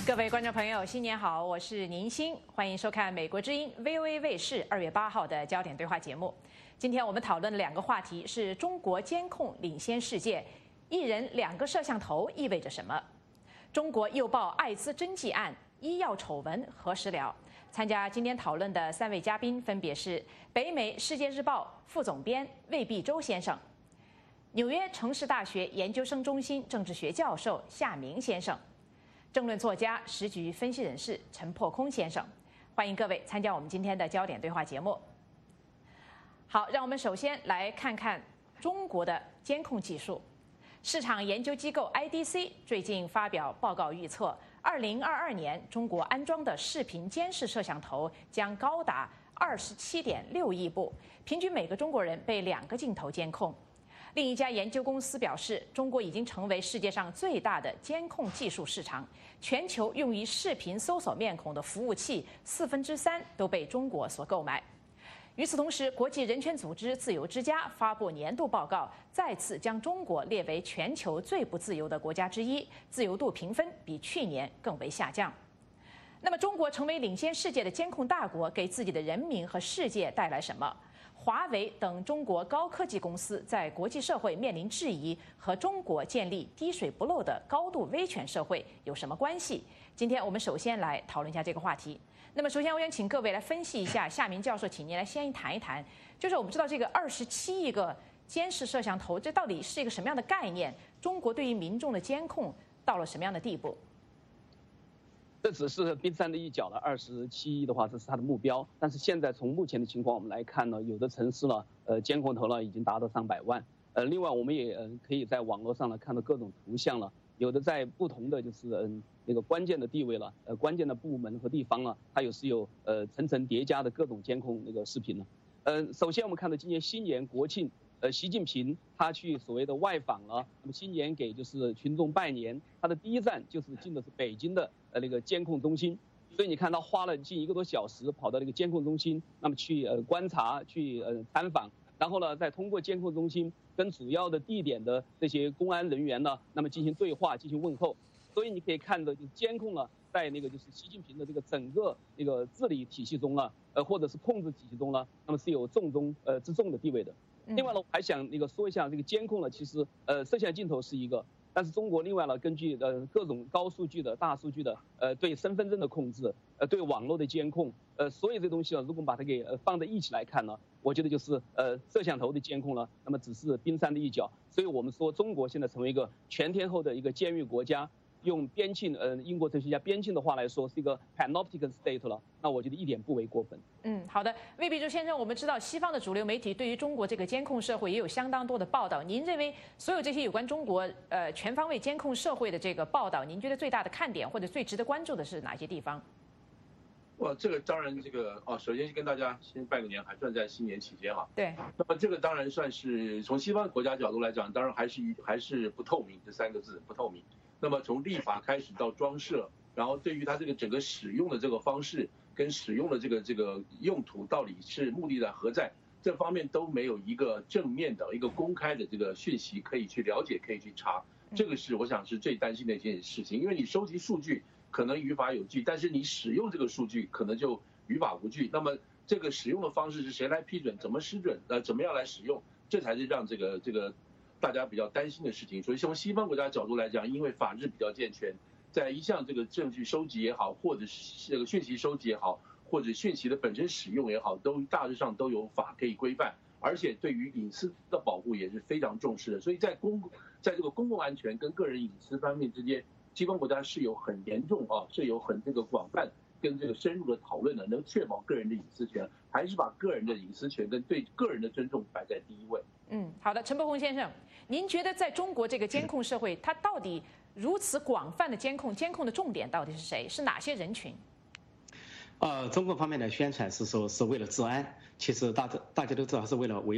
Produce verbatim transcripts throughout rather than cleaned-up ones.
各位观众朋友，新年好，我是宁欣，欢迎收看美国之音 V O A 卫视二月八号的焦点对话节目。今天我们讨论的两个话题是中国监控领先世界，一人两个摄像头意味着什么？中国诱爆艾滋针剂案，医药丑闻何时了？参加今天讨论的三位嘉宾分别是北美《世界日报》副总编魏碧洲先生，纽约城市大学研究生中心政治学教授夏明先生，政论作家、时局分析人士陈破空先生。欢迎各位参加我们今天的焦点对话节目。好，让我们首先来看看中国的监控技术。市场研究机构 I D C 最近发表报告预测，二零二二年中国安装的视频监视摄像头将高达二十七点六亿部，平均每个中国人被两个镜头监控。另一家研究公司表示，中国已经成为世界上最大的监控技术市场，全球用于视频搜索面孔的服务器四分之三都被中国所购买。与此同时，国际人权组织自由之家发布年度报告，再次将中国列为全球最不自由的国家之一，自由度评分比去年更为下降。那么，中国成为领先世界的监控大国，给自己的人民和世界带来什么？华为等中国高科技公司在国际社会面临质疑，和中国建立滴水不漏的高度威权社会有什么关系？今天我们首先来讨论一下这个话题。那么，首先我想请各位来分析一下，夏明教授，请您来先谈一谈，就是我们知道这个二十七亿个监视摄像头，这到底是一个什么样的概念？中国对于民众的监控到了什么样的地步？ 这只是冰山的一角了，二十七亿的话，这是它的目标。但是现在从目前的情况我们来看呢，有的城市呢，呃，监控头呢已经达到上百万。呃，另外我们也呃可以在网络上呢看到各种图像了，有的在不同的就是嗯那个关键的地位了，呃关键的部门和地方呢，它有是有呃层层叠加的各种监控那个视频呢。呃，首先我们看到今年新年国庆。呃，习近平他去所谓的外访了，那么新年给就是群众拜年，他的第一站就是进的是北京的呃那个监控中心，所以你看他花了近一个多小时跑到那个监控中心，那么去呃观察，去呃参访，然后呢再通过监控中心跟主要的地点的这些公安人员呢，那么进行对话，进行问候，所以你可以看到，就监控呢在那个就是习近平的这个整个那个治理体系中呢，呃或者是控制体系中呢，那么是有重中呃之重的地位的。另外呢，我还想那个说一下这个监控呢，其实呃摄像镜头是一个，但是中国另外呢，根据呃各种高数据的大数据的呃对身份证的控制，呃对网络的监控，呃所有这东西呢，如果我们把它给呃放在一起来看呢，我觉得就是呃摄像头的监控呢，那么只是冰山的一角。所以我们说中国现在成为一个全天候的一个监狱国家。用边沁，呃，英国哲学家边沁的话来说，是一个 panoptic state 了。那我觉得一点不为过分。 嗯，好的，魏碧洲先生，我们知道西方的主流媒体对于中国这个监控社会也有相当多的报道。您认为所有这些有关中国呃全方位监控社会的这个报道，您觉得最大的看点或者最值得关注的是哪些地方？ 哇，这个当然，这个哦，首先跟大家先拜个年，还算在新年期间哈。 对。 那么这个当然算是从西方国家角度来讲，当然还是还是不透明这三个字不透明。那么从立法开始到装设，然后对于它这个整个使用的这个方式跟使用的这个这个用途到底是目的在何在，这方面都没有一个正面的一个公开的这个讯息可以去了解，可以去查。这个是我想是最担心的一件事情，因为你收集数据可能于法有据，但是你使用这个数据可能就于法无据。那么这个使用的方式是谁来批准，怎么批准，呃，怎么样来使用，这才是让这个这个。大家比较担心的事情，所以从西方国家角度来讲，因为法制比较健全，在一项这个证据收集也好，或者是这个讯息收集也好，或者讯息的本身使用也好，都大致上都有法可以规范，而且对于隐私的保护也是非常重视的。所以在公在这个公共安全跟个人隐私方面之间，西方国家是有很严重啊，是有很这个广泛跟这个深入的讨论的，能确保个人的隐私权，还是把个人的隐私权跟对个人的尊重摆在第一位。 嗯，好的，陈伯宏先生，您觉得在中国这个监控社会，它到底如此广泛的监控，监控的重点到底是谁？是哪些人群？ 呃，中国方面的宣传是说是为了治安，其实大家大家都知道是为了维稳。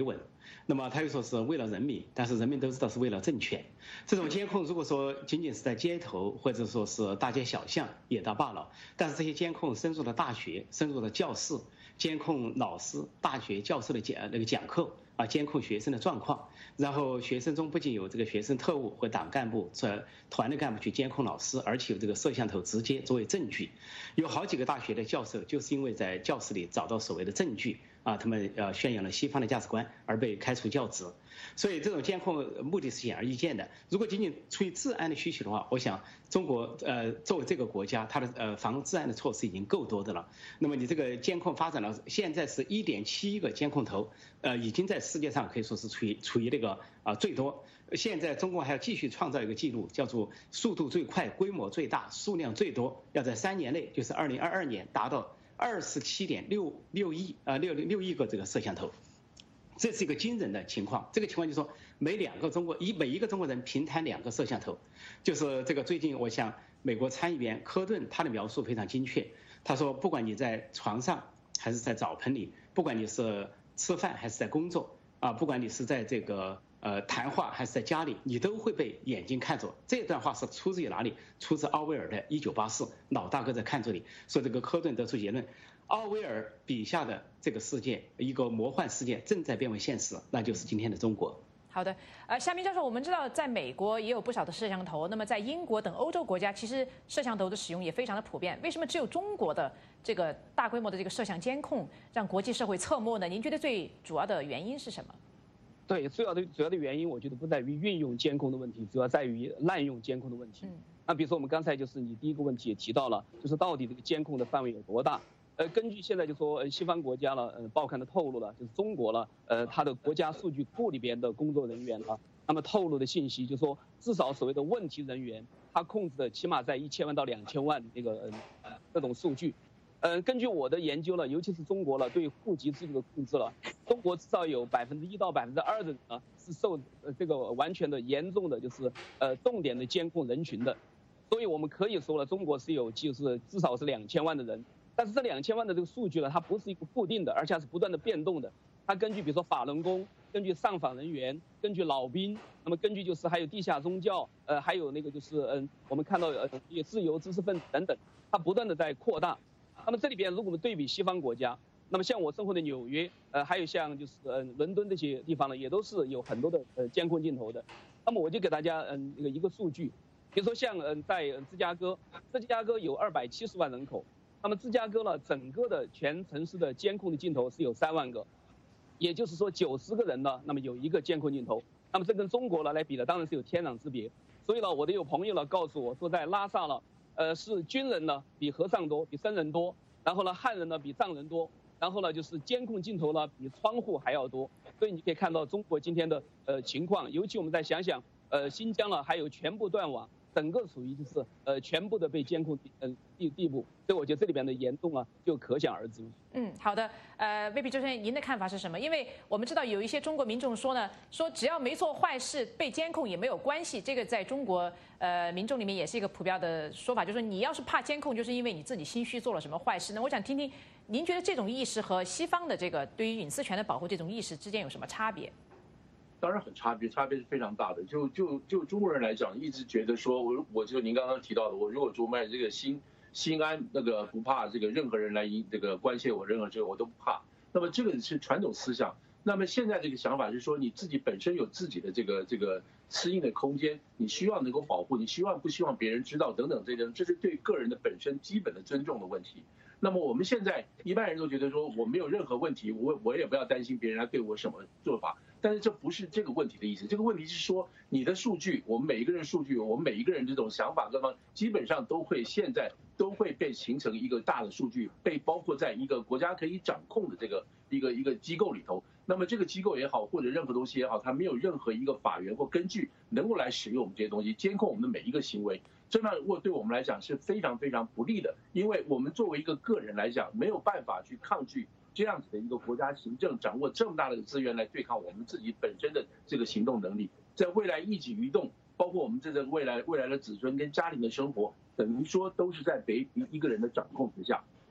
那么他又说是为了人民，但是人民都知道是为了政权。这种监控如果说仅仅是在街头或者说是大街小巷也倒罢了，但是这些监控深入了大学，深入了教室，监控老师、大学教授的讲那个讲课啊，监控学生的状况。然后学生中不仅有这个学生特务和党干部、这团的干部去监控老师，而且有这个摄像头直接作为证据。有好几个大学的教授就是因为在教室里找到所谓的证据啊，他们呃宣扬了西方的价值观而被开除教职。所以这种监控目的是显而易见的。如果仅仅出于治安的需求的话，我想中国呃作为这个国家，它的呃防治安的措施已经够多的了。那么你这个监控发展到现在是一点七亿个监控头，呃已经在世界上可以说是处于处于那个啊最多。现在中国还要继续创造一个记录，叫做速度最快、规模最大、数量最多，要在三年内，就是二零二二年达到二十七点六六亿啊六六亿个这个摄像头。这是一个惊人的情况。这个情况就是说，每两个中国一每一个中国人平摊两个摄像头，就是这个最近我想美国参议员科顿他的描述非常精确。他说，不管你在床上还是在澡盆里，不管你是吃饭还是在工作啊，不管你是在这个呃谈话还是在家里，你都会被眼睛看着。这段话是出自于哪里？出自奥威尔的《一九八四》，老大哥在看着你。说这个科顿得出结论。奥威尔笔下的这个世界，一个魔幻世界正在变为现实，那就是今天的中国。 好的，呃，夏明教授，我们知道在美国也有不少的摄像头，那么在英国等欧洲国家，其实摄像头的使用也非常的普遍。为什么只有中国的这个大规模的这个摄像监控让国际社会侧目呢？您觉得最主要的原因是什么？ 对，主要的主要的原因，我觉得不在于运用监控的问题，主要在于滥用监控的问题。嗯，那比如说我们刚才就是你第一个问题也提到了，就是到底这个监控的范围有多大？呃，根据现在就说，呃，西方国家了，呃，报刊的透露了，就是中国了，呃，它的国家数据库里边的工作人员啊，那么透露的信息就是说，至少所谓的问题人员，他控制的起码在一千万到两千万这个呃这种数据。呃，根据我的研究了，尤其是中国了对户籍制度的控制了，中国至少有百分之一到百分之二的人啊是受呃这个完全的严重的就是呃重点的监控人群的，所以我们可以说了，中国是有就是至少是两千万的人。但是这两千万的这个数据呢，它不是一个固定的，而且是不断的变动的。它根据比如说法轮功，根据上访人员，根据老兵，那么根据就是还有地下宗教，呃，还有那个就是嗯，我们看到呃也自由知识分子等等，它不断的在扩大。那么这里边如果我们对比西方国家，那么像我生活的纽约，呃，还有像就是嗯伦敦这些地方呢，也都是有很多的呃监控镜头的。那么我就给大家嗯一个一个数据，比如说像嗯在芝加哥，芝加哥有二百七十万人口。那么芝加哥呢，整个的全城市的监控的镜头是有三万个，也就是说九十个人呢，那么有一个监控镜头。那么这跟中国呢来比呢，当然是有天壤之别。所以呢，我的有朋友呢告诉我说，在拉萨呢，呃，是军人呢比和尚多，比僧人多，然后呢汉人呢比藏人多，然后呢就是监控镜头呢比窗户还要多。所以你可以看到中国今天的呃情况，尤其我们再想想，呃，新疆呢还有全部断网。整个属于就是呃全部的被监控嗯地地步，所以我觉得这里边的严重啊就可想而知。 嗯，好的，呃，未必周先生，您的看法是什么？因为我们知道有一些中国民众说呢，说只要没做坏事被监控也没有关系，这个在中国呃民众里面也是一个普遍的说法，就是说你要是怕监控，就是因为你自己心虚做了什么坏事呢？我想听听您觉得这种意识和西方的这个对于隐私权的保护这种意识之间有什么差别？ 当然很差别，差别是非常大的。就就就中国人来讲，一直觉得说，我我就您刚刚提到的，我如果出卖这个心心安，那个不怕这个任何人来影这个关切我任何事，我都不怕。那么这个是传统思想。那么现在这个想法是说，你自己本身有自己的这个这个私隐的空间，你需要能够保护，你希望不希望别人知道等等这种，这是对个人的本身基本的尊重的问题。那么我们现在一般人都觉得说，我没有任何问题，我我也不要担心别人来对我什么做法。但是这不是这个问题的意思，这个问题是说你的数据，我们每一个人数据，我们每一个人这种想法各方基本上都会现在都会被形成一个大的数据，被包括在一个国家可以掌控的这个一个一个机构里头。那么这个机构也好，或者任何东西也好，它没有任何一个法源或根据能够来使用我们这些东西，监控我们的每一个行为。这样如果对我们来讲是非常非常不利的，因为我们作为一个个人来讲，没有办法去抗拒这样子的一个国家行政掌握这么大的资源来对抗我们自己本身的这个行动能力，在未来一举一动，包括我们这个未来未来的子孙跟家庭的生活，等于说都是在别一个人的掌控之下。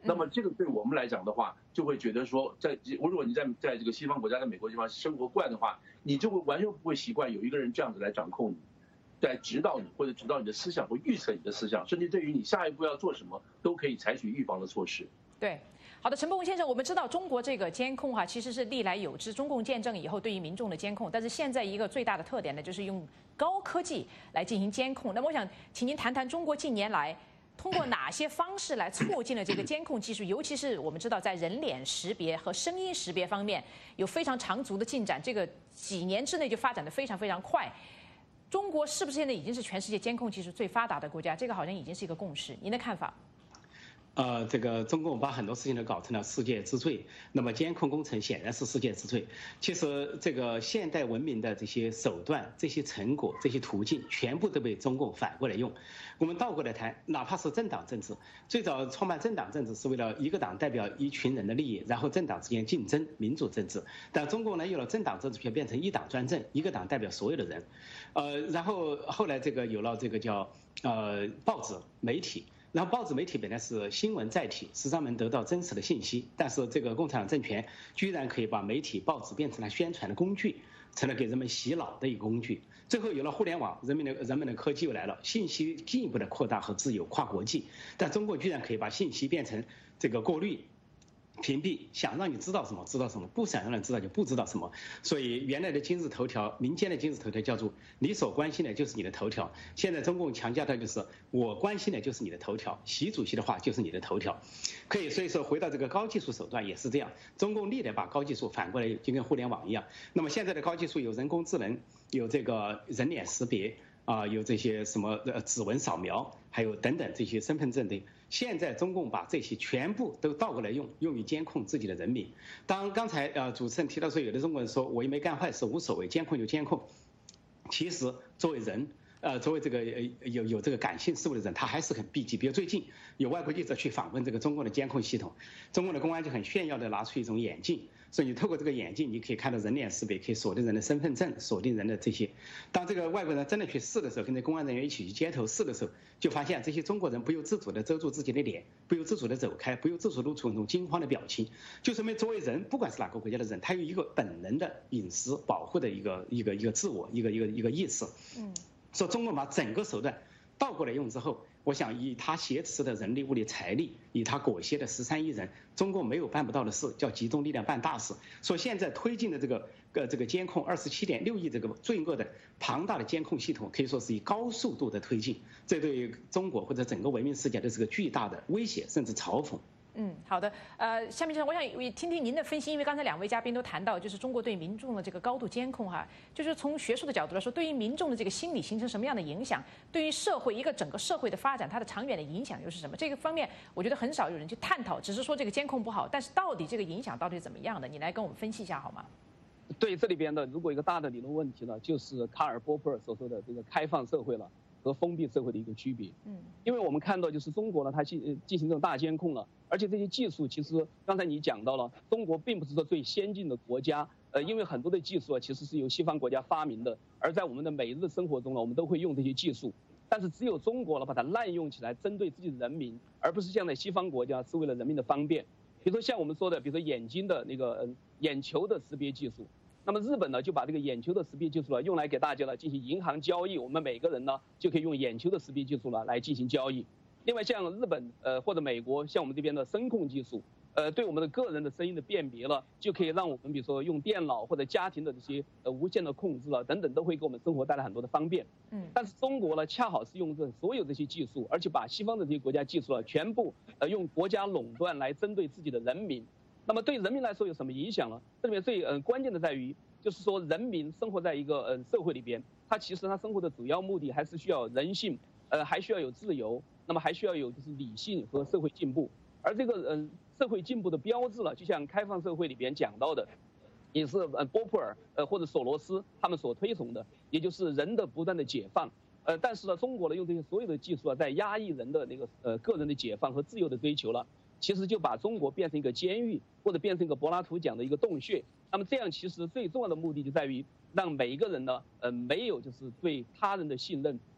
那么这个对我们来讲的话，就会觉得说，在如果你在在这个西方国家、在美国地方生活惯的话，你就会完全不会习惯有一个人这样子来掌控你，在指导你或者指导你的思想或预测你的思想，甚至对于你下一步要做什么，都可以采取预防的措施。 对。好的，陈伯文先生，我们知道中国这个监控哈、啊，其实是历来有之，中共建政以后对于民众的监控，但是现在一个最大的特点呢，就是用高科技来进行监控。那么我想请您谈谈中国近年来通过哪些方式来促进了这个监控技术，尤其是我们知道在人脸识别和声音识别方面有非常长足的进展，这个几年之内就发展得非常非常快。中国是不是现在已经是全世界监控技术最发达的国家？这个好像已经是一个共识，您的看法？ 呃，这个中共把很多事情都搞成了世界之最，那么监控工程显然是世界之最。其实这个现代文明的这些手段、这些成果、这些途径，全部都被中共反过来用。我们倒过来谈，哪怕是政党政治，最早创办政党政治是为了一个党代表一群人的利益，然后政党之间竞争，民主政治。但中共呢，有了政党政治，却变成一党专政，一个党代表所有的人。呃，然后后来这个有了这个叫呃报纸媒体。然后报纸媒体本来是新闻载体，是让人得到真实的信息，但是这个共产党政权居然可以把媒体、报纸变成了宣传的工具，成了给人们洗脑的一个工具。最后有了互联网，人们的人们的科技又来了，信息进一步的扩大和自由跨国际，但中国居然可以把信息变成这个过滤。屏蔽，想让你知道什么知道什么，不想让人知道就不知道什么。所以原来的今日头条，民间的今日头条叫做你所关心的就是你的头条，现在中共强调的就是我关心的就是你的头条，习主席的话就是你的头条。可以，所以说回到这个高技术手段也是这样，中共历来把高技术反过来就跟互联网一样。那么现在的高技术有人工智能，有这个人脸识别啊、呃，有这些什么呃指纹扫描，还有等等这些身份证的。现在中共把这些全部都倒过来用，用于监控自己的人民。当刚才呃主持人提到说，有的中国人说我又没干坏事，无所谓，监控就监控。其实作为人，呃，作为这个有有这个感性思维的人，他还是很避忌。比如最近有外国记者去访问这个中共的监控系统，中共的公安就很炫耀的拿出一种眼镜。所以你透过这个眼镜，你可以看到人脸识别，可以锁定人的身份证，锁定人的这些。当这个外国人真的去试的时候，跟着公安人员一起去街头试的时候，就发现这些中国人不由自主地遮住自己的脸，不由自主地走开，不由自主露出那种惊慌的表情。就说明作为人，不管是哪个国家的人，他有一个本能的隐私保护的一个一个一个自我一个一个一个意识。嗯，说中国把整个手段倒过来用之后，我想以他挟持的人力、物力、财力，以他裹挟的十三亿人，中共没有办不到的事，叫集中力量办大事。说现在推进的这个呃这个监控二十七点六亿这个罪恶的庞大的监控系统，可以说是以高速度的推进，这对中国或者整个文明世界都是个巨大的威胁，甚至嘲讽。 嗯，好的。呃，下面就是我想听听您的分析，因为刚才两位嘉宾都谈到，就是中国对民众的这个高度监控哈，就是从学术的角度来说，对于民众的这个心理形成什么样的影响，对于社会一个整个社会的发展，它的长远的影响又是什么？这个方面我觉得很少有人去探讨，只是说这个监控不好，但是到底这个影响到底是怎么样的？你来跟我们分析一下好吗？ 对这里边的，如果一个大的理论问题呢，就是卡尔·波普尔所说的这个开放社会了和封闭社会的一个区别。嗯，因为我们看到就是中国呢，它进进行这种大监控了，而且这些技术其实刚才你讲到了，中国并不是说最先进的国家，呃，因为很多的技术啊其实是由西方国家发明的，而在我们的每日生活中呢，我们都会用这些技术，但是只有中国呢把它滥用起来，针对自己的人民，而不是像在西方国家是为了人民的方便。比如说像我们说的，比如说眼睛的那个、呃、眼球的识别技术。那么日本呢，就把这个眼球的识别技术呢，用来给大家呢进行银行交易。我们每个人呢，就可以用眼球的识别技术呢来进行交易。另外，像日本呃或者美国，像我们这边的声控技术，呃，对我们的个人的声音的辨别了，就可以让我们比如说用电脑或者家庭的这些呃无线的控制了等等，都会给我们生活带来很多的方便。嗯。但是中国呢，恰好是用这所有这些技术，而且把西方的这些国家技术呢，全部呃用国家垄断来针对自己的人民。那么对人民来说有什么影响呢？这里面最呃关键的在于，就是说人民生活在一个呃社会里边，他其实他生活的主要目的还是需要人性，呃还需要有自由，那么还需要有就是理性和社会进步。而这个呃社会进步的标志了，就像开放社会里边讲到的，也是呃波普尔呃或者索罗斯他们所推崇的，也就是人的不断的解放。呃但是呢，中国呢用这些所有的技术啊，在压抑人的那个呃个人的解放和自由的追求了。其实就把中国变成一个监狱，或者变成一个柏拉图讲的一个洞穴。那么这样其实最重要的目的就在于让每一个人呢，呃，没有就是对他人的信任，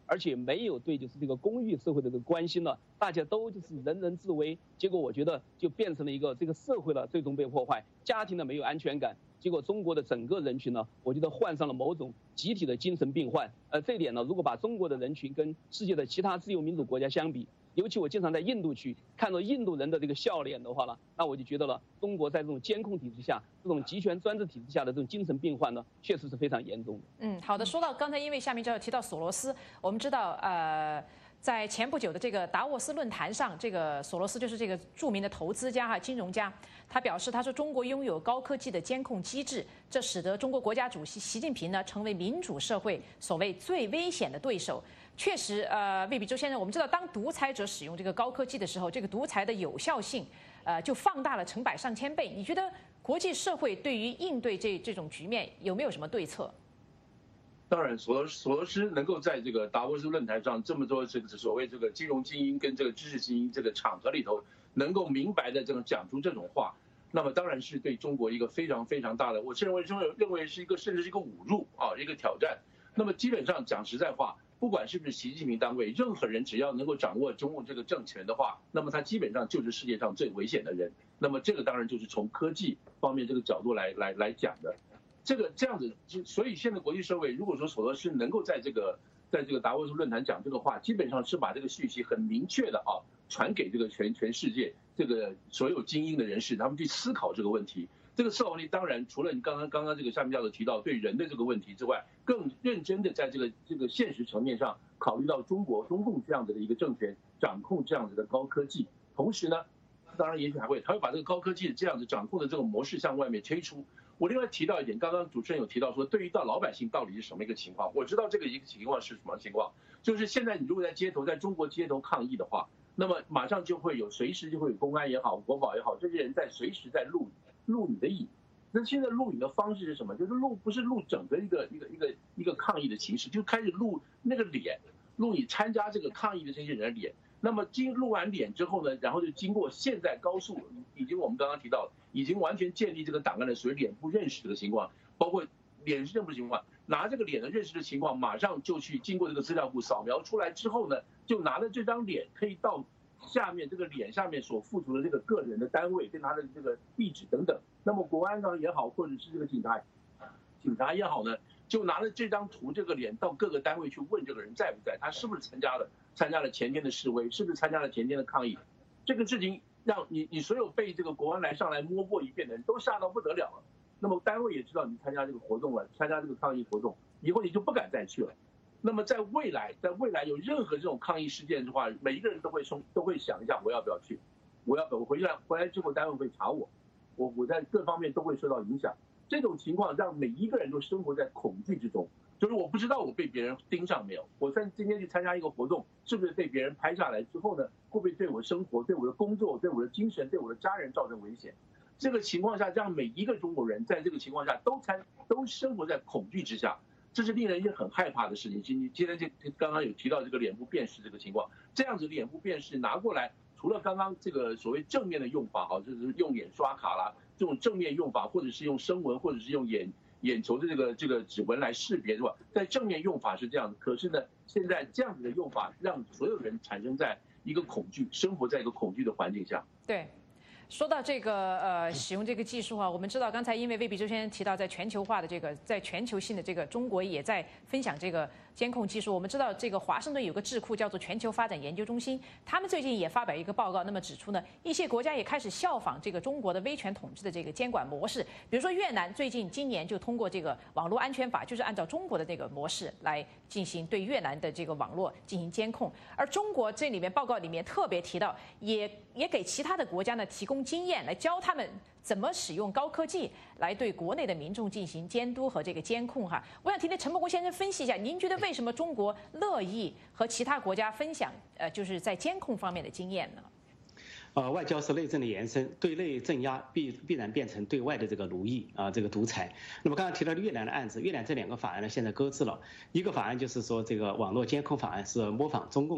而且没有对就是这个公域社会的这个关心了，大家都就是人人自危，结果我觉得就变成了一个这个社会了最终被破坏，家庭呢没有安全感，结果中国的整个人群呢，我觉得患上了某种集体的精神病患。呃，这一点呢，如果把中国的人群跟世界的其他自由民主国家相比，尤其我经常在印度去看到印度人的这个笑脸的话呢，那我就觉得了，中国在这种监控体制下，这种集权专制体制下的这种精神病患呢，确实是非常严重的。 嗯，好的。说到刚才，因为夏明教授提到索罗斯，我们知道，呃，在前不久的这个达沃斯论坛上，这个索罗斯就是这个著名的投资家哈、金融家，他表示，他说中国拥有高科技的监控机制，这使得中国国家主席习近平呢成为民主社会所谓最危险的对手。确实，呃，魏比洲先生，我们知道，当独裁者使用这个高科技的时候，这个独裁的有效性，呃，就放大了成百上千倍。你觉得国际社会对于应对这这种局面有没有什么对策？ 当然，索罗索罗斯能够在这个达沃斯论坛上这么多这个所谓这个金融精英跟这个知识精英这个场合里头，能够明白的这种讲出这种话，那么当然是对中国一个非常非常大的，我认为认为认为是一个甚至是一个侮辱啊，一个挑战。那么基本上讲实在话，不管是不是习近平当位，任何人只要能够掌握中共这个政权的话，那么他基本上就是世界上最危险的人。那么这个当然就是从科技方面这个角度来来来讲的。这个这样子，所以现在国际社会如果说索罗斯能够在这个在这个达沃斯论坛讲这个话，基本上是把这个讯息很明确的啊传给这个全全世界这个所有精英的人士，他们去思考这个问题。这个思考问题当然除了你刚刚刚刚这个夏明教授提到对人的这个问题之外，更认真的在这个这个现实层面上考虑到中国中共这样子的一个政权掌控这样子的高科技，同时呢，当然也许还会他会把这个高科技这样子掌控的这种模式向外面推出。我另外提到一点，刚刚主持人有提到说，对于到老百姓到底是什么一个情况？我知道这个一个情况是什么情况，就是现在你如果在街头，在中国街头抗议的话，那么马上就会有随时就会有公安也好，国保也好，这些人在随时在录录你的影。那现在录影的方式是什么？就是录不是录整个一个一个一个一个抗议的形式，就开始录那个脸，录你参加这个抗议的这些人的脸。那么经录完脸之后呢，然后就经过现在高速，已经我们刚刚提到，已经完全建立这个档案的所谓脸部认识的情况，包括脸是认不情况，拿这个脸的认识的情况，马上就去经过这个资料库扫描出来之后呢，就拿着这张脸可以到下面这个脸下面所附属的这个个人的单位跟他的这个地址等等。那么国安上也好，或者是这个警察警察也好呢，就拿着这张图这个脸到各个单位去问这个人在不在，他是不是参加了参加了前天的示威，是不是参加了前天的抗议。这个事情让你你所有被这个国安来上来摸过一遍的人都吓到不得了了。那么单位也知道你参加这个活动了，参加这个抗议活动以后你就不敢再去了。那么在未来在未来有任何这种抗议事件的话，每一个人都会从都会想一下我要不要去，我要我回来回来之后单位会查我，我我在各方面都会受到影响。这种情况让每一个人都生活在恐惧之中，就是我不知道我被别人盯上没有，我在今天去参加一个活动，是不是被别人拍下来之后呢，会不会对我的生活、对我的工作、对我的精神、对我的家人造成危险？这个情况下，让每一个中国人在这个情况下都参都生活在恐惧之下，这是令人也很害怕的事情。今今天这刚刚有提到这个脸部辨识这个情况，这样子脸部辨识拿过来，除了刚刚这个所谓正面的用法哈，就是用脸刷卡啦。这种正面用法，或者是用声纹，或者是用眼眼球的这个这个指纹来识别，是吧？在正面用法是这样的，可是呢，现在这样子的用法让所有人产生在一个恐惧，生活在一个恐惧的环境下。 对。说到这个呃使用这个技术啊，我们知道刚才因为魏比洲先生提到，在全球化的这个在全球性的这个中国也在分享这个监控技术。我们知道这个华盛顿有个智库叫做全球发展研究中心，他们最近也发表一个报告，那么指出呢，一些国家也开始效仿这个中国的威权统治的这个监管模式。比如说越南最近今年就通过这个网络安全法，就是按照中国的这个模式来进行对越南的这个网络进行监控。而中国这里面报告里面特别提到，也也给其他的国家呢提供经验，来教他们怎么使用高科技来对国内的民众进行监督和这个监控哈。我想听听陈伯国先生分析一下，您觉得为什么中国乐意和其他国家分享呃就是在监控方面的经验呢？ 呃，外交是内政的延伸，对内镇压必必然变成对外的这个奴役啊，这个独裁。那么刚才提到的越南的案子，越南这两个法案呢现在搁置了，一个法案就是说这个网络监控法案是模仿中共的，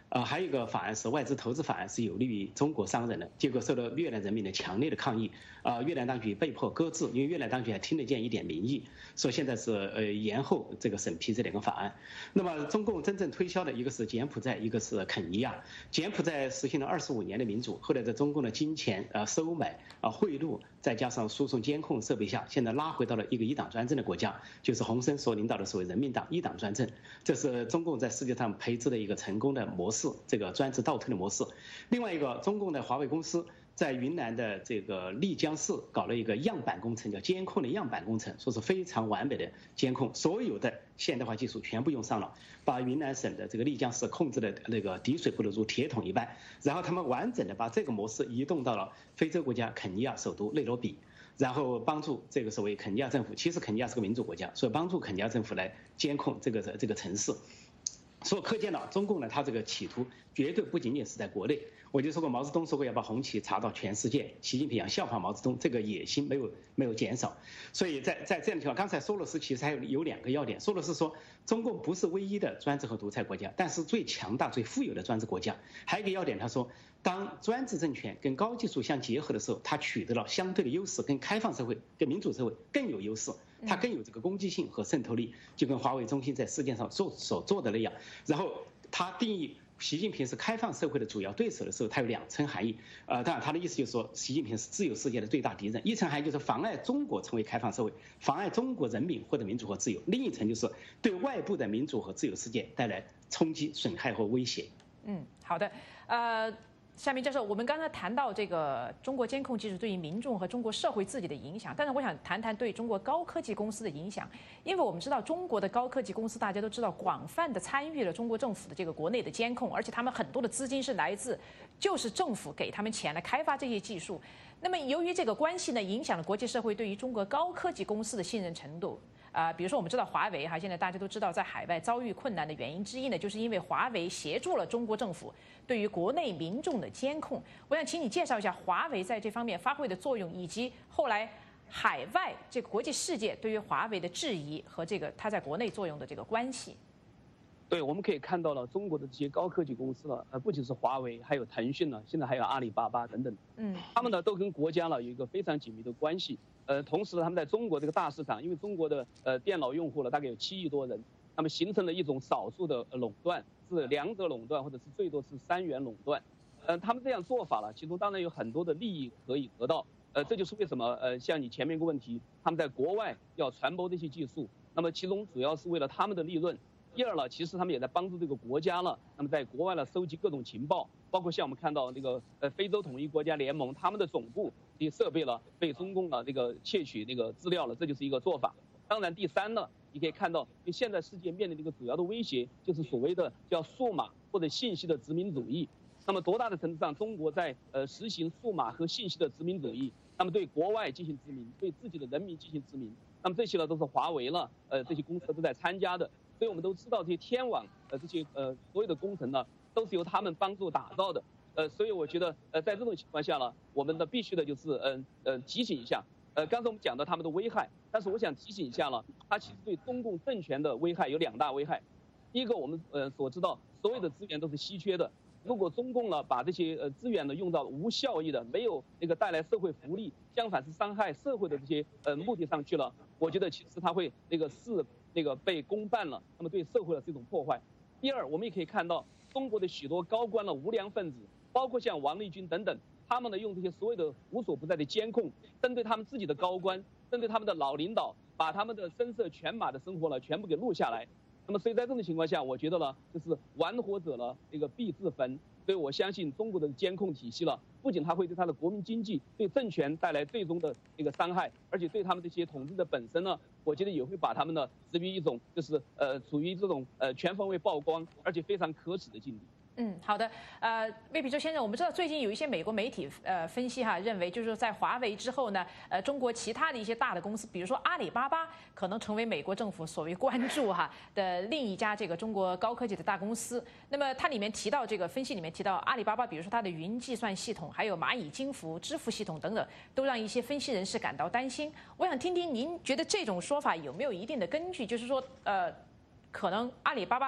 呃，还有一个法案是外资投资法案，是有利于中国商人的，结果受到越南人民的强烈的抗议，啊、呃，越南当局被迫搁置，因为越南当局还听得见一点民意，说现在是呃延后这个审批这两个法案。那么中共真正推销的一个是柬埔寨，一个是肯尼亚。柬埔寨实行了二十五年的民主，后来在中共的金钱啊收买啊贿赂，再加上输送监控设备下，现在拉回到了一个一党专政的国家，就是洪森所领导的所谓人民党一党专政，这是中共在世界上培植的一个成功的模式，这个专制倒退的模式。另外一个，中共的华为公司在云南的这个丽江市搞了一个样板工程，叫监控的样板工程，说是非常完美的监控，所有的现代化技术全部用上了，把云南省的这个丽江市控制的那个滴水不漏如铁桶一般。然后他们完整的把这个模式移动到了非洲国家肯尼亚首都内罗毕，然后帮助这个所谓肯尼亚政府，其实肯尼亚是个民主国家，所以帮助肯尼亚政府来监控这个这个城市。所以可见了，中共呢，它这个企图绝对不仅仅是在国内。我就说过，毛泽东说过要把红旗插到全世界，习近平要效仿毛泽东，这个野心没有没有减少。所以在在这样的情况，刚才索罗斯其实还有有两个要点。索罗斯说，中共不是唯一的专制和独裁国家，但是最强大、最富有的专制国家。还有一个要点，他说，当专制政权跟高技术相结合的时候，它取得了相对的优势，跟开放社会、跟民主社会更有优势。它更有这个攻击性和渗透力，就跟华为、中兴在世界上做所做的那样。然后他定义习近平是开放社会的主要对手的时候，他有两层含义。呃，当然他的意思就是说，习近平是自由世界的最大敌人。一层含义就是妨碍中国成为开放社会，妨碍中国人民获得民主和自由；另一层就是对外部的民主和自由世界带来冲击、损害和威胁。 嗯，好的，呃。夏明教授，我们刚才谈到这个中国监控技术对于民众和中国社会自己的影响，但是我想谈谈对中国高科技公司的影响，因为我们知道中国的高科技公司大家都知道广泛的参与了中国政府的这个国内的监控，而且他们很多的资金是来自就是政府给他们钱来开发这些技术。那么由于这个关系呢，影响了国际社会对于中国高科技公司的信任程度。啊、呃，比如说我们知道华为哈，现在大家都知道在海外遭遇困难的原因之一呢，就是因为华为协助了中国政府对于国内民众的监控。我想请你介绍一下华为在这方面发挥的作用，以及后来海外这个国际世界对于华为的质疑和这个它在国内作用的这个关系。 对，我们可以看到了中国的这些高科技公司呢，呃，不仅是华为，还有腾讯呢，现在还有阿里巴巴等等，嗯，他们呢都跟国家呢有一个非常紧密的关系。呃，同时他们在中国这个大市场，因为中国的呃电脑用户呢大概有七亿多人，那么形成了一种少数的垄断，是两者垄断，或者是最多是三元垄断。呃，他们这样做法呢，其中当然有很多的利益可以得到。呃，这就是为什么呃像你前面一个问题，他们在国外要传播这些技术，那么其中主要是为了他们的利润。第二呢，其实他们也在帮助这个国家了，那么在国外呢收集各种情报，包括像我们看到那个呃非洲统一国家联盟，他们的总部这些设备了被中共呢这个窃取那个资料了，这就是一个做法。当然第三呢，你可以看到，因为现在世界面临的一个主要的威胁就是所谓的叫数码或者信息的殖民主义。那么多大的程度上，中国在呃实行数码和信息的殖民主义，那么对国外进行殖民，对自己的人民进行殖民，那么这些呢都是华为了呃这些公司都在参加的。所以我们都知道，这些天网呃这些呃所有的工程呢，都是由他们帮助打造的。呃，所以我觉得呃在这种情况下呢，我们的必须的就是嗯呃，呃提醒一下。呃，刚才我们讲到他们的危害，但是我想提醒一下了，它其实对中共政权的危害有两大危害。第一个，我们呃所知道，所有的资源都是稀缺的。如果中共呢把这些呃资源呢用到无效益的、没有那个带来社会福利，相反是伤害社会的这些呃目的上去了，我觉得其实它会那个是那个被公办了，那么对社会的这种破坏。第二，我们也可以看到中国的许多高官的无良分子，包括像王立军等等，他们呢用这些所有的无所不在的监控，针对他们自己的高官，针对他们的老领导，把他们的声色犬马的生活呢全部给录下来。那么所以在这种情况下，我觉得呢，就是玩火者呢这个必自焚。所以我相信中国的监控体系了，不仅它会对它的国民经济、对政权带来最终的这个伤害，而且对他们这些统治者本身呢，我觉得也会把他们呢置于一种就是呃处于这种呃全方位曝光，而且非常可耻的境地。 嗯，好的。呃，魏秉周先生，我们知道最近有一些美国媒体呃分析哈，认为就是说在华为之后呢，呃，中国其他的一些大的公司，比如说阿里巴巴，可能成为美国政府所谓关注哈的另一家这个中国高科技的大公司。那么它里面提到这个分析里面提到阿里巴巴，比如说它的云计算系统，还有蚂蚁金服支付系统等等，都让一些分析人士感到担心。我想听听您觉得这种说法有没有一定的根据？就是说，呃，可能阿里巴巴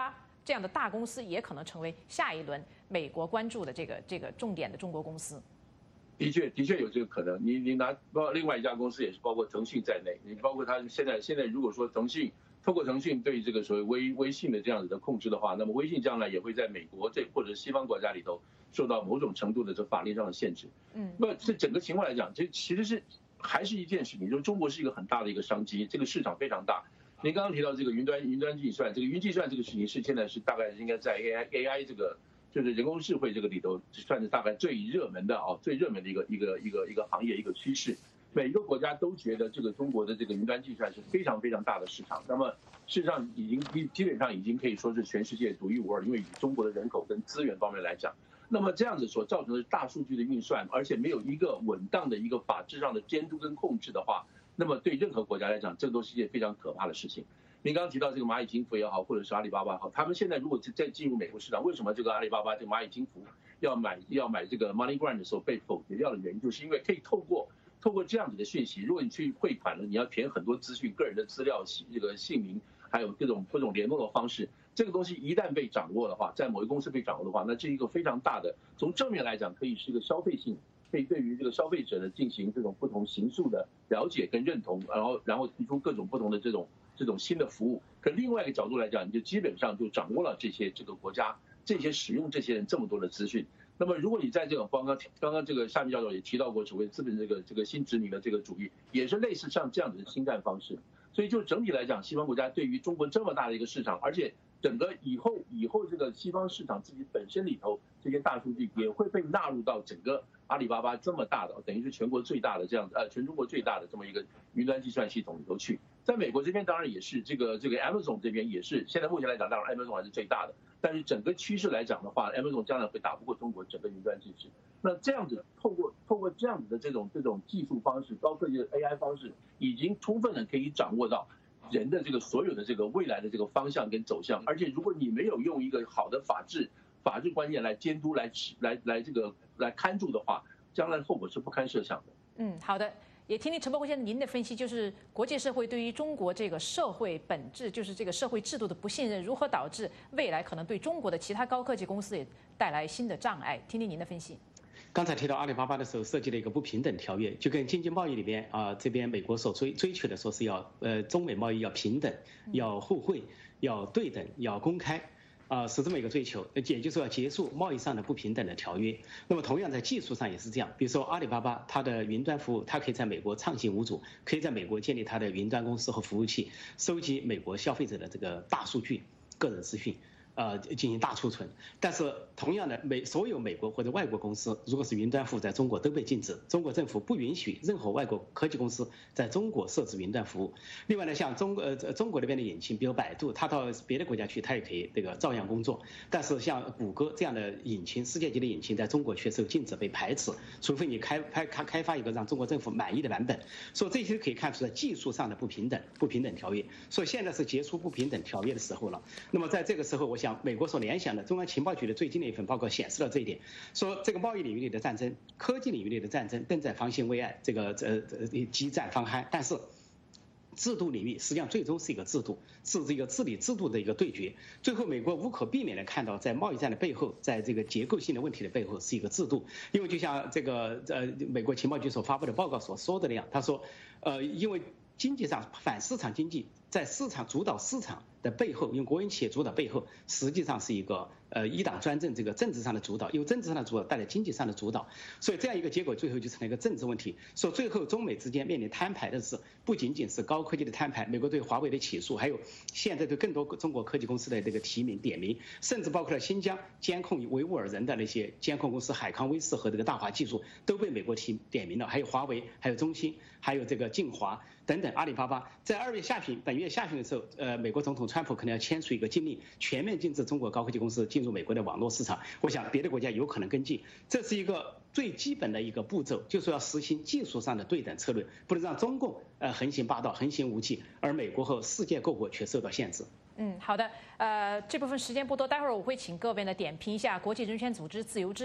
这样的大公司也可能成为下一轮美国关注的这个这个重点的中国公司。 的确，的确有这个可能。你你拿包另外一家公司也是包括腾讯在内，你包括它现在现在如果说腾讯透过腾讯对这个所谓微微信的这样子的控制的话，那么微信将来也会在美国这或者西方国家里头受到某种程度的这法律上的限制。嗯，那这整个情况来讲，这其实是还是一件事情，就是中国是一个很大的一个商机，这个市场非常大。您刚刚提到这个云端云端计算，这个云计算这个事情是现在是大概应该在 A I A I 这个。就是人工智慧这个里头，算是大概最热门的啊，最热门的一个一个一个一个行业一个趋势。每一个国家都觉得这个中国的这个云端计算是非常非常大的市场。那么事实上已经基基本上已经可以说是全世界独一无二，因为以中国的人口跟资源方面来讲，那么这样子所造成的大数据的运算，而且没有一个稳当的一个法制上的监督跟控制的话，那么对任何国家来讲，这都是一件非常可怕的事情。您刚刚提到这个蚂蚁金服也好，或者是阿里巴巴也好，他们现在如果再进入美国市场，为什么这个阿里巴巴这个蚂蚁金服要买要买这个 MoneyGram 的时候被否决掉的原因，就是因为可以透过透过这样子的讯息，如果你去汇款了，你要填很多资讯、个人的资料、这个姓名，还有各种各种联络的方式，这个东西一旦被掌握的话，在某一公司被掌握的话，那这是一个非常大的，从正面来讲可以是一个消费性，可以对于这个消费者呢进行这种不同形式的了解跟认同，然后然后提出各种不同的这种。这种新的服务，可另外一个角度来讲，你就基本上就掌握了这些这个国家这些使用这些人这么多的资讯。那么如果你在这种刚刚刚刚这个夏明教授也提到过所谓资本这个这个新殖民的这个主义，也是类似像这样子的新战方式。所以就整体来讲，西方国家对于中国这么大的一个市场，而且整个以后以后这个西方市场自己本身里头这些大数据也会被纳入到整个阿里巴巴这么大的，等于是全国最大的这样呃全中国最大的这么一个云端计算系统里头去。在美国这边当然也是这个这个 Amazon 这边也是，现在目前来讲，当然 Amazon 还是最大的，但是整个趋势来讲的话 ，Amazon 将来会打不过中国整个云端机制。那这样子透过透过这样子的这种这种技术方式、高科技的 A I 方式，已经充分的可以掌握到人的这个所有的这个未来的这个方向跟走向。而且如果你没有用一个好的法治法治观念来监督、来来来这个来看住的话，将来的后果是不堪设想的。 嗯，好的。也听听陈伯辉先生您的分析，就是国际社会对于中国这个社会本质，就是这个社会制度的不信任，如何导致未来可能对中国的其他高科技公司也带来新的障碍？听听您的分析。 刚才提到阿里巴巴的时候设计了一个不平等条约，就跟经济贸易里边啊，这边美国所追追求的说是要呃中美贸易要平等，要互惠，要对等，要公开。啊，是这么一个追求，也就是说要结束贸易上的不平等的条约。那么同样在技术上也是这样，比如说阿里巴巴它的云端服务，它可以在美国畅行无阻，可以在美国建立它的云端公司和服务器，收集美国消费者的这个大数据、个人资讯。呃，进行大储存，但是同样的，美所有美国或者外国公司，如果是云端服务在中国都被禁止，中国政府不允许任何外国科技公司在中国设置云端服务。另外呢，像中呃中国那边的引擎，比如百度，它到别的国家去，它也可以这个照样工作。但是像谷歌这样的引擎，世界级的引擎，在中国却受禁止被排斥，除非你开开开开发一个让中国政府满意的版本。所以这些可以看出在技术上的不平等，不平等条约。所以现在是结束不平等条约的时候了。那么在这个时候，我想。美国所联想的中央情报局的最近的一份报告显示了这一点，说这个贸易领域里的战争、科技领域里的战争正在方兴未艾，这个呃呃激战方酣，但是。制度领域实际上最终是一个制度，是一个治理制度的一个对决。最后，美国无可避免地看到，在贸易战的背后，在这个结构性的问题的背后是一个制度。因为就像这个呃美国情报局所发布的报告所说的那样，他说，呃，因为经济上反市场经济在市场主导市场的背后，用国营企业主导背后，实际上是一个呃一党专政这个政治上的主导，由政治上的主导带来经济上的主导，所以这样一个结果最后就成了一个政治问题。说最后中美之间面临摊牌的是，不仅仅是高科技的摊牌，美国对华为的起诉，还有现在对更多中国科技公司的这个提名点名，甚至包括了新疆监控维吾尔人的那些监控公司海康威视和这个大华技术都被美国提点名了，还有华为，还有中兴，还有这个晋华等等，阿里巴巴。在二月下旬，本月下旬的时候，呃，美国总统川普可能要签署一个禁令，全面禁止中国高科技公司进入美国的网络市场。我想别的国家有可能跟进，这是一个最基本的一个步骤，就是要实行技术上的对等策略，不能让中共呃横行霸道、横行无忌，而美国和世界各国却受到限制。 嗯，好的，呃，这部分时间不多，待会儿我会请各位呢点评一下国际人权组织自由之家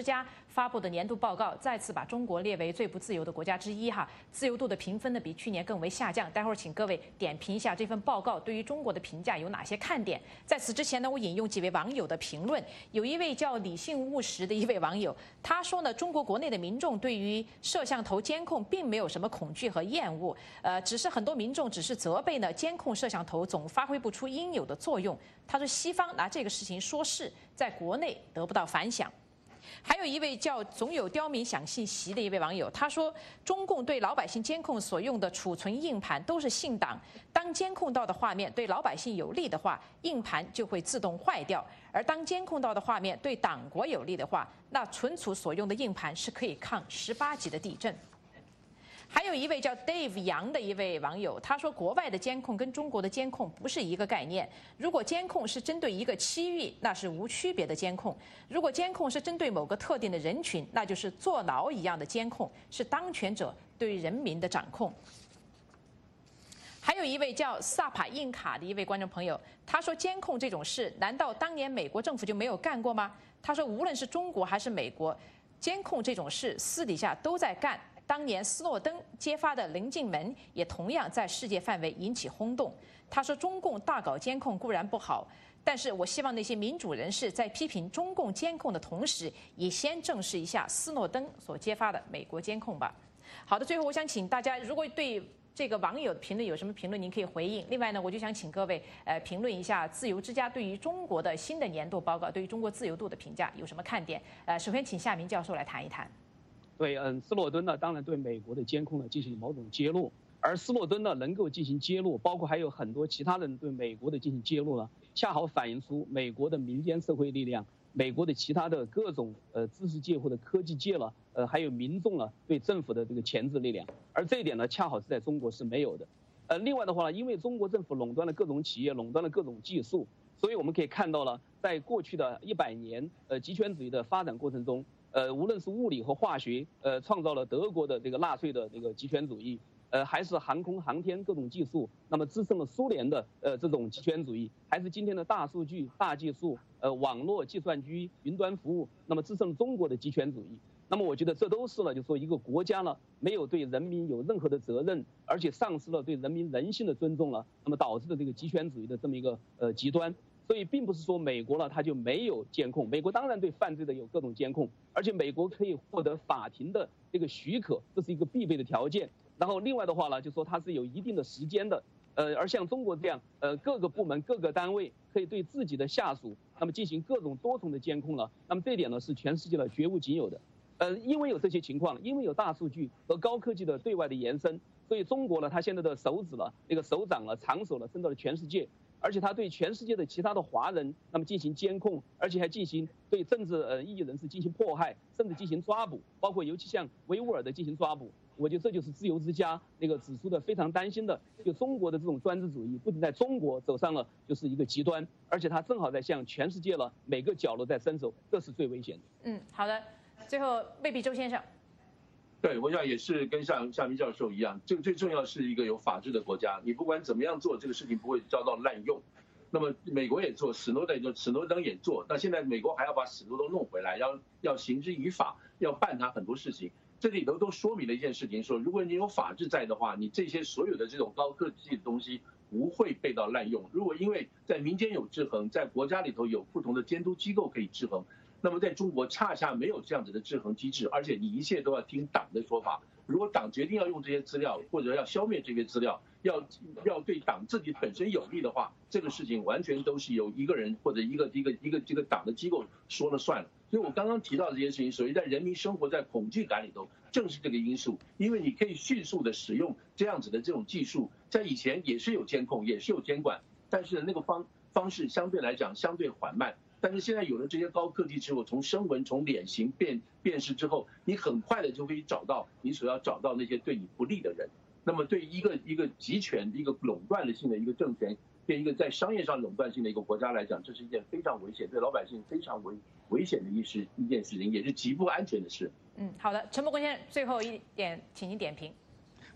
发布的年度报告再次把中国列为最不自由的国家之一哈，自由度的评分呢比去年更为下降。待会儿请各位点评一下这份报告对于中国的评价有哪些看点。在此之前呢，我引用几位网友的评论，有一位叫理性务实的一位网友，他说呢，中国国内的民众对于摄像头监控并没有什么恐惧和厌恶，呃，只是很多民众只是责备呢监控摄像头总发挥不出应有的作用。他说西方拿这个事情说事，在国内得不到反响。还有一位叫总有刁民想信习的一位网友，他说中共对老百姓监控所用的储存硬盘都是信档，当监控到的画面对老百姓有利的话，硬盘就会自动坏掉；而当监控到的画面对党国有利的话，那存储所用的硬盘是可以抗十八级的地震。还有一位叫 Dave 杨的一位网友，他说国外的监控跟中国的监控不是一个概念。如果监控是针对一个区域，那是无区别的监控；如果监控是针对某个特定的人群，那就是坐牢一样的监控，是当权者对人民的掌控。还有一位叫萨帕印卡的一位观众朋友，他说监控这种事，难道当年美国政府就没有干过吗？他说无论是中国还是美国，监控这种事私底下都在干。当年斯诺登揭发的棱镜门也同样在世界范围引起轰动。他说中共大搞监控固然不好，但是我希望那些民主人士在批评中共监控的同时，也先正视一下斯诺登所揭发的美国监控吧。好的，最后我想请大家，如果对这个网友的评论有什么评论，您可以回应。另外呢，我就想请各位呃评论一下自由之家对于中国的新的年度报告，对于中国自由度的评价有什么看点？呃，首先请夏明教授来谈一谈。 对，嗯，斯诺登呢，当然对美国的监控呢进行某种揭露，而斯诺登呢能够进行揭露，包括还有很多其他人对美国的进行揭露呢，恰好反映出美国的民间社会力量、美国的其他的各种呃知识界或者科技界了，呃还有民众呢对政府的这个钳制力量，而这一点呢恰好是在中国是没有的。呃，另外的话呢，因为中国政府垄断了各种企业，垄断了各种技术，所以我们可以看到了，在过去的一百年呃极权主义的发展过程中。呃，无论是物理和化学，呃，创造了德国的这个纳粹的这个极权主义，呃，还是航空航天各种技术，那么支撑了苏联的呃这种极权主义，还是今天的大数据、大技术、呃网络、计算机、云端服务，那么支撑了中国的极权主义。那么我觉得这都是呢，就是说一个国家呢没有对人民有任何的责任，而且丧失了对人民人性的尊重了，那么导致的这个极权主义的这么一个呃极端。所以并不是说美国呢它就没有监控，美国当然对犯罪的有各种监控，而且美国可以获得法庭的这个许可，这是一个必备的条件。然后另外的话呢，就说它是有一定的时间的，呃，而像中国这样，呃，各个部门、各个单位可以对自己的下属，那么进行各种多重的监控了，那么这一点呢是全世界的绝无仅有的。呃，因为有这些情况，因为有大数据和高科技的对外的延伸，所以中国呢，它现在的手指了，那个手掌了、长手了，伸到了全世界。而且他对全世界的其他的华人，那么进行监控，而且还进行对政治呃异议人士进行迫害，甚至进行抓捕，包括尤其像维吾尔的进行抓捕。我觉得这就是自由之家那个指出的非常担心的，就中国的这种专制主义不仅在中国走上了就是一个极端，而且它正好在向全世界了每个角落在伸手，这是最危险的。 嗯，好的，最后魏必周先生。 对，我想也是跟夏夏明教授一样，这个最重要是一个有法治的国家，你不管怎么样做，这个事情不会遭到滥用。那么美国也做，史诺登也做，史诺登也做，那现在美国还要把史诺登弄回来，要要行之于法，要办他很多事情。这里头都说明了一件事情，说如果你有法治在的话，你这些所有的这种高科技的东西不会被到滥用。如果因为在民间有制衡，在国家里头有不同的监督机构可以制衡。那么在中国恰恰没有这样子的制衡机制，而且你一切都要听党的说法。如果党决定要用这些资料，或者要消灭这些资料，要要对党自己本身有利的话，这个事情完全都是由一个人或者一个一个一个这个党的机构说了算了。所以我刚刚提到的这些事情，所谓在人民生活在恐惧感里头，正是这个因素。因为你可以迅速的使用这样子的这种技术，在以前也是有监控，也是有监管，但是那个方方式相对来讲相对缓慢。但是现在有了这些高科技之后，从声纹、从脸型辨辨识之后，你很快的就可以找到你所要找到那些对你不利的人。那么对一个一个集权、一个垄断的性的一个政权，对一个在商业上垄断性的一个国家来讲，这是一件非常危险，对老百姓非常危危险的一事一件事情，也是极不安全的事。 嗯，好的，陈伯国先生，最后一点，请您点评。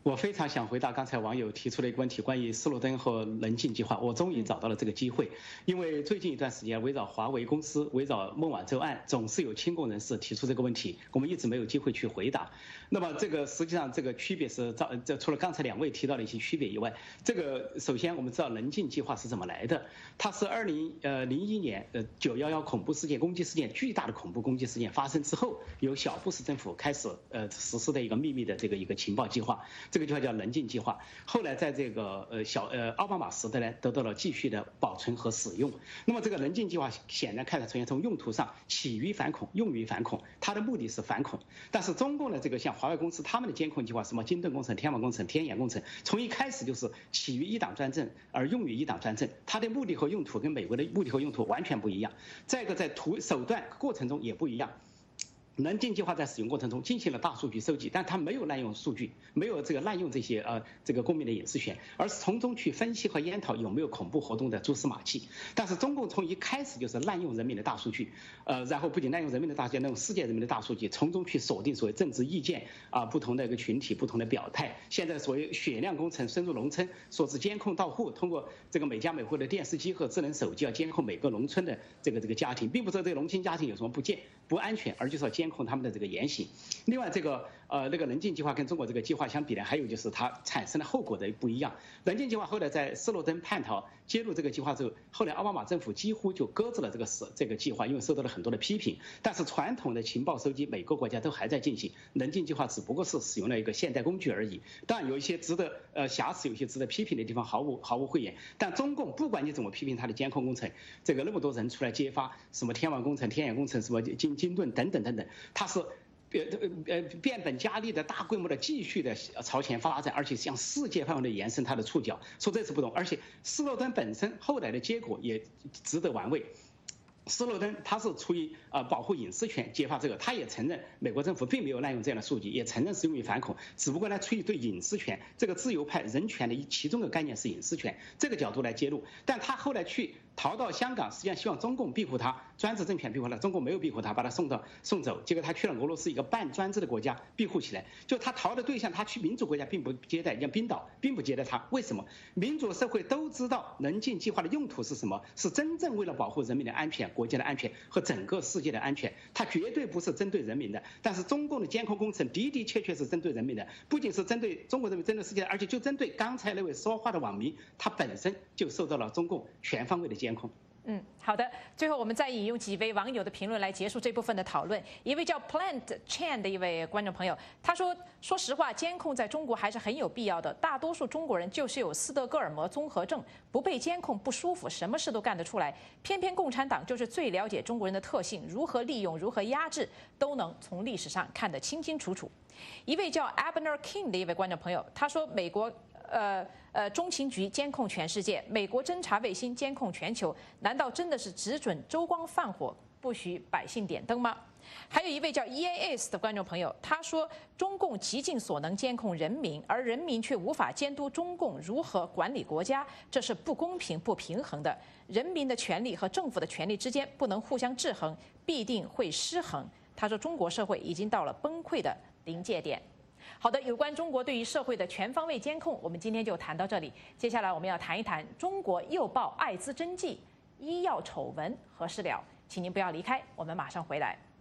我非常想回答刚才网友提出的一个问题，关于斯诺登和棱镜计划。我终于找到了这个机会，因为最近一段时间围绕华为公司、围绕孟晚舟案，总是有亲共人士提出这个问题，我们一直没有机会去回答。那么这个实际上这个区别是，这除了刚才两位提到的一些区别以外，这个首先我们知道棱镜计划是怎么来的，它是二零呃零一年呃九幺幺恐怖事件攻击事件巨大的恐怖攻击事件发生之后，由小布什政府开始呃实施的一个秘密的这个一个情报计划。这个计划叫棱镜计划，后来在这个呃小呃奥巴马时代呢，得到了继续的保存和使用。那么这个棱镜计划显然看得出现从用途上起于反恐，用于反恐，它的目的是反恐。但是中共的这个像华为公司他们的监控计划，什么金盾工程、天网工程、天眼工程，从一开始就是起于一党专政而用于一党专政，它的目的和用途跟美国的目的和用途完全不一样。再一个在图手段过程中也不一样。棱镜计划在使用过程中进行了大数据收集，但它没有滥用数据，没有这个滥用这些呃这个公民的隐私权，而是从中去分析和研讨有没有恐怖活动的蛛丝马迹。但是中共从一开始就是滥用人民的大数据，呃，然后不仅滥用人民的大数据，滥用世界人民的大数据，从中去锁定所谓政治意见啊、不同的一个群体、不同的表态。现在所谓血量工程深入农村，说是监控到户，通过这个每家每户的电视机和智能手机要监控每个农村的这个这个家庭，并不是说这个农村家庭有什么不健不安全，而就是要监控他们的这个言行。另外，这个呃那个棱镜计划跟中国这个计划相比呢，还有就是它产生的后果的不一样。棱镜计划后来在斯诺登叛逃揭露这个计划之后，后来奥巴马政府几乎就搁置了这个这个计划，因为受到了很多的批评。但是传统的情报收集，每个国家都还在进行。棱镜计划只不过是使用了一个现代工具而已。当然有一些值得呃瑕疵，有一些值得批评的地方，毫无毫无讳言。但中共不管你怎么批评它的监控工程，这个那么多人出来揭发什么天网工程、天眼工程、什么金金盾等等等等，它是。呃呃变本加厉的大规模的继续的朝前发展，而且向世界范围的延伸它的触角，说这次不同。而且斯诺登本身后来的结果也值得玩味。斯诺登他是出于呃保护隐私权揭发这个，他也承认美国政府并没有滥用这样的数据，也承认是用于反恐，只不过呢出于对隐私权这个自由派人权的其中的概念是隐私权这个角度来揭露，但他后来去逃到香港，实际上希望中共庇护他，专制政权庇护他，中共没有庇护他，把他送到送走，结果他去了俄罗斯一个半专制的国家庇护起来，就他逃的对象，他去民主国家并不接待，像冰岛并不接待他，为什么？民主社会都知道棱镜计划的用途是什么，是真正为了保护人民的安全。国家的安全和整个世界的安全，它绝对不是针对人民的。但是中共的监控工程的的确确是针对人民的，不仅是针对中国人民，针对世界，而且就针对刚才那位说话的网民，他本身就受到了中共全方位的监控。 嗯，好的。最后，我们再引用几位网友的评论来结束这部分的讨论。一位叫 Plant Chan 的一位观众朋友，他说：“说实话，监控在中国还是很有必要的。大多数中国人就是有斯德哥尔摩综合症，不被监控不舒服，什么事都干得出来。偏偏共产党就是最了解中国人的特性，如何利用，如何压制，都能从历史上看得清清楚楚。”一位叫 Abner King 的一位观众朋友，他说：“美国。”呃呃，中情局监控全世界，美国侦察卫星监控全球，难道真的是只准州官放火，不许百姓点灯吗？还有一位叫 E A S 的观众朋友，他说中共极尽所能监控人民，而人民却无法监督中共如何管理国家，这是不公平、不平衡的。人民的权利和政府的权利之间不能互相制衡，必定会失衡。他说中国社会已经到了崩溃的临界点。好的，有关中国对于社会的全方位监控，我们今天就谈到这里。接下来我们要谈一谈中国诱爆艾滋针剂、医药丑闻何时了？请您不要离开，我们马上回来。